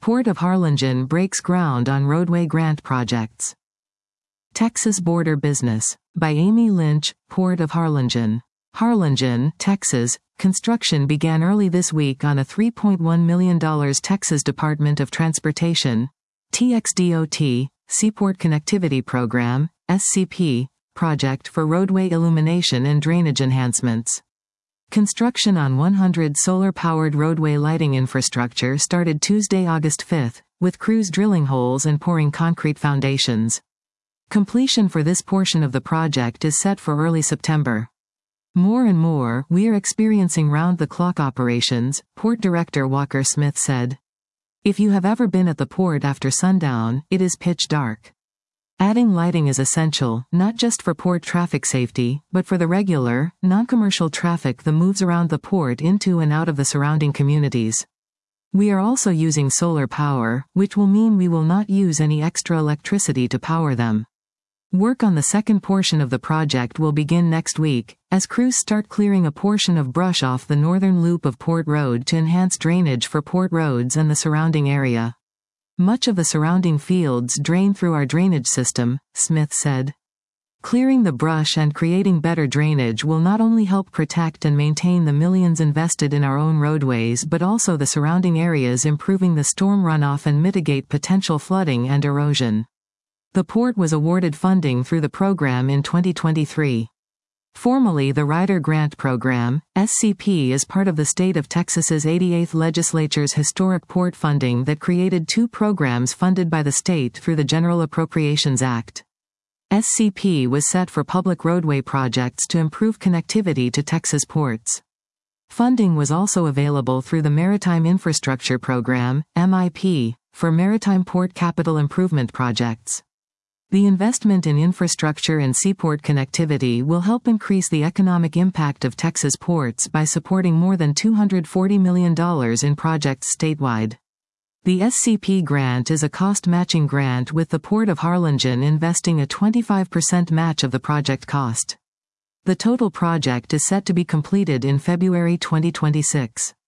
Port of Harlingen breaks ground on roadway grant projects. Texas Border Business. By Amy Lynch, Port of Harlingen. Harlingen, Texas. Construction began early this week on a $3.1 million Texas Department of Transportation (TXDOT) Seaport Connectivity Program (SCP) project for roadway illumination and drainage enhancements. Construction on 100 solar-powered roadway lighting infrastructure started Tuesday, August 5, with crews drilling holes and pouring concrete foundations. Completion for this portion of the project is set for early September. More and more, we are experiencing round-the-clock operations, Port Director Walker Smith said. If you have ever been at the port after sundown, it is pitch dark. Adding lighting is essential, not just for port traffic safety, but for the regular, non-commercial traffic that moves around the port into and out of the surrounding communities. We are also using solar power, which will mean we will not use any extra electricity to power them. Work on the second portion of the project will begin next week, as crews start clearing a portion of brush off the northern loop of Port Road to enhance drainage for port roads and the surrounding area. Much of the surrounding fields drain through our drainage system, Smith said. Clearing the brush and creating better drainage will not only help protect and maintain the millions invested in our own roadways but also the surrounding areas, improving the storm runoff and mitigate potential flooding and erosion. The port was awarded funding through the program in 2023. Formerly the Rider Grant Program, SCP is part of the state of Texas's 88th legislature's historic port funding that created two programs funded by the state through the General Appropriations Act. SCP was set for public roadway projects to improve connectivity to Texas ports. Funding was also available through the Maritime Infrastructure Program, MIP, for maritime port capital improvement projects. The investment in infrastructure and seaport connectivity will help increase the economic impact of Texas ports by supporting more than $240 million in projects statewide. The SCP grant is a cost-matching grant, with the Port of Harlingen investing a 25% match of the project cost. The total project is set to be completed in February 2026.